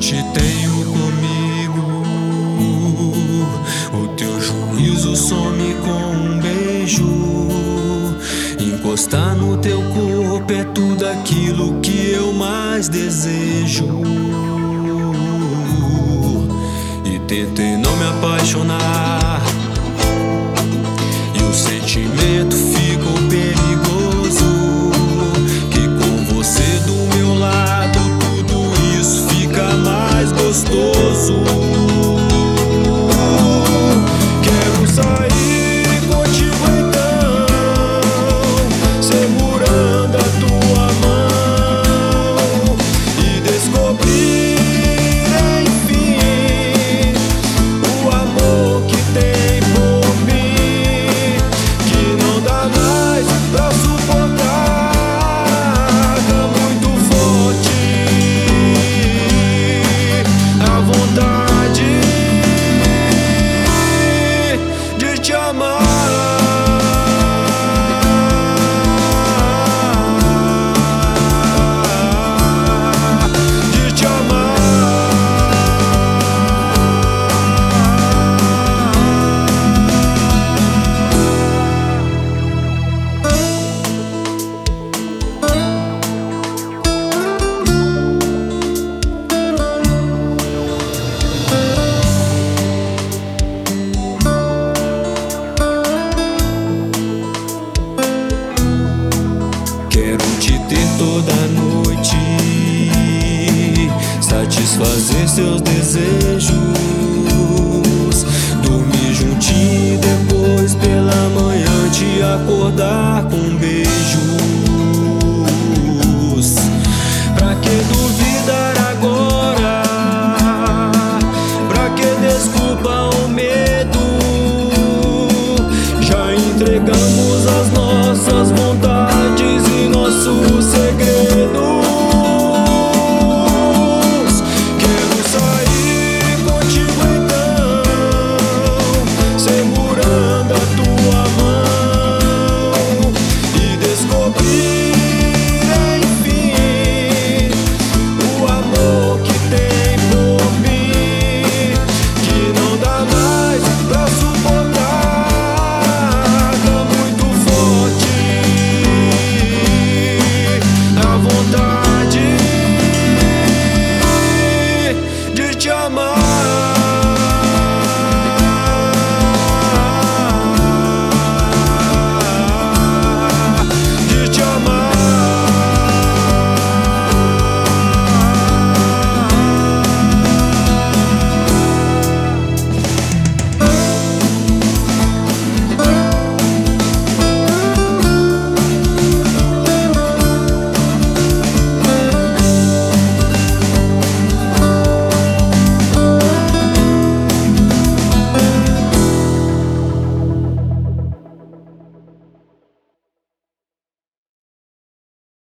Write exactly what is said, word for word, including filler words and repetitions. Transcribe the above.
te tenho comigo, o teu juízo some com um beijo. Encostar no teu corpo é tudo aquilo que eu mais desejo. E tentei não me apaixonar, e o sentimento ficou perigoso. Que com você do meu lado tudo isso fica mais gostoso. Quero sair contigo então, segurando a tua mão, e descobrir enfim o amor que tem por mim, que não dá mais pra suportar. Tá muito forte a vontade de te amar, de te amar. Quero te ter toda noite, satisfazer seus desejos, dormir juntinho e depois pela manhã te acordar.